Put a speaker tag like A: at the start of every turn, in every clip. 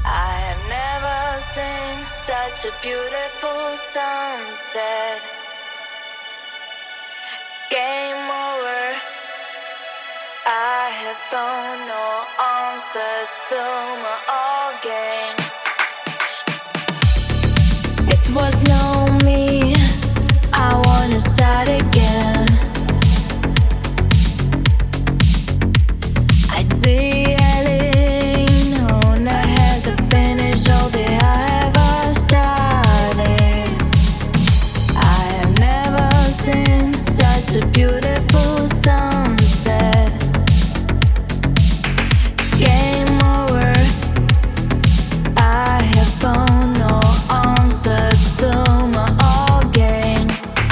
A: I have never seen such a beautiful sunset. Game over. I have found no answers to my old game. It was lonely. I wanna start again. I dearly known I had to finish all that I ever started. I have never seen such a beautiful sunset. Game over. I have found no answers to my old game.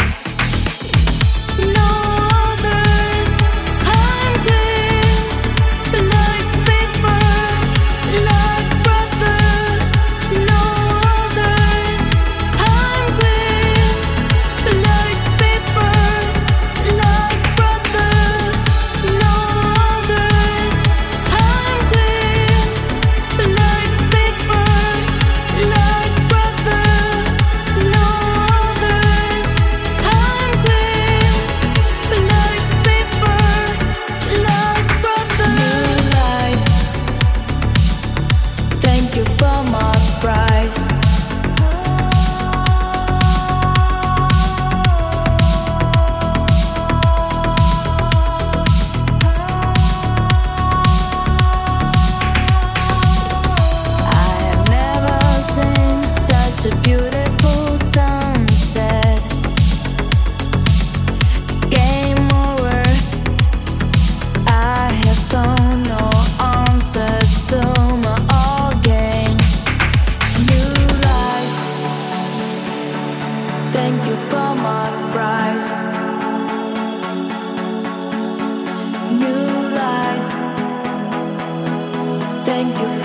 A: No others hungry, like paper, like brother. No others hungry, like paper, like brother. No others hungry, like paper, like brother. No others hungry, like paper, like brother. New life, thank you for my price. I have never seen such a beautiful sunset. Game over. I have found no answers to my old game. New life, thank you for my price. New life, thank you